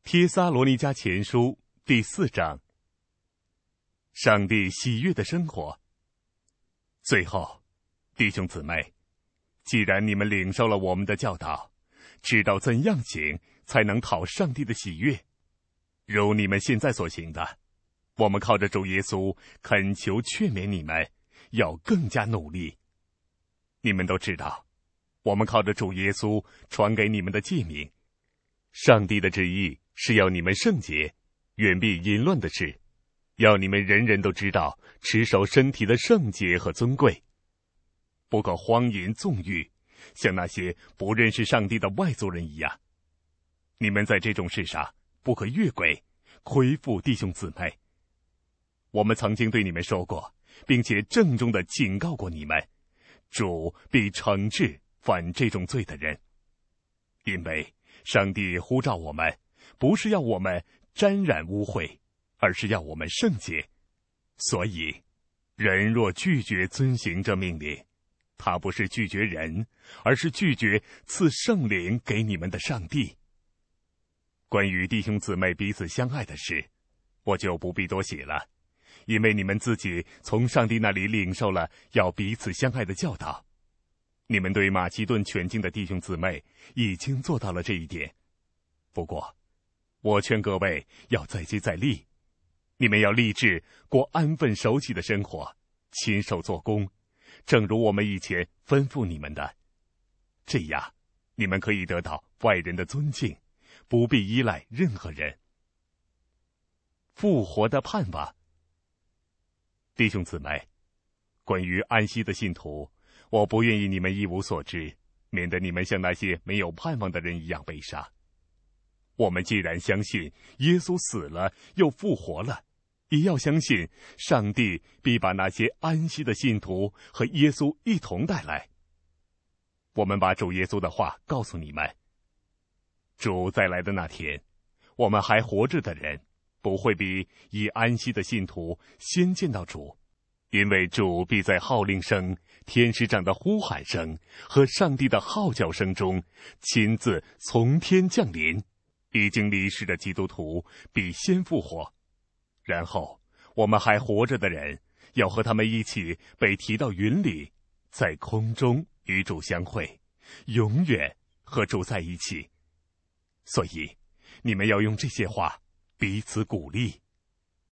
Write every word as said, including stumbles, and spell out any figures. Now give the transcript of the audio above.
帖撒罗尼迦前书第四章，上帝喜悦的生活。最后，弟兄姊妹，既然你们领受了我们的教导，知道怎样行才能讨上帝的喜悦，如你们现在所行的，我们靠着主耶稣恳求劝勉你们，要更加努力。你们都知道，我们靠着主耶稣传给你们的诫命，上帝的旨意是要你们圣洁，远避淫乱的事，要你们人人都知道持守身体的圣洁和尊贵，不可荒淫纵欲，像那些不认识上帝的外族人一样。你们在这种事上不可越轨，亏负弟兄姊妹。我们曾经对你们说过，并且郑重地警告过你们，主必惩治犯这种罪的人。因为上帝呼召我们，不是要我们沾染污秽，而是要我们圣洁。所以人若拒绝遵行这命令，他不是拒绝人，而是拒绝赐圣灵给你们的上帝。关于弟兄姊妹彼此相爱的事，我就不必多写了，因为你们自己从上帝那里领受了要彼此相爱的教导。你们对马其顿全境的弟兄姊妹已经做到了这一点。不过我劝各位要再接再厉，你们要立志过安分守己的生活，亲手做工，正如我们以前吩咐你们的。这样你们可以得到外人的尊敬，不必依赖任何人。复活的盼望。弟兄姊妹，关于安息的信徒，我不愿意你们一无所知，免得你们像那些没有盼望的人一样悲伤。我们既然相信耶稣死了又复活了，也要相信上帝必把那些安息的信徒和耶稣一同带来。我们把主耶稣的话告诉你们，主再来的那天，我们还活着的人不会比已安息的信徒先见到主，因为主必在号令声、天使长的呼喊声和上帝的号角声中亲自从天降临。已经离世的基督徒必先复活，然后我们还活着的人要和他们一起被提到云里，在空中与主相会，永远和主在一起。所以你们要用这些话彼此鼓励。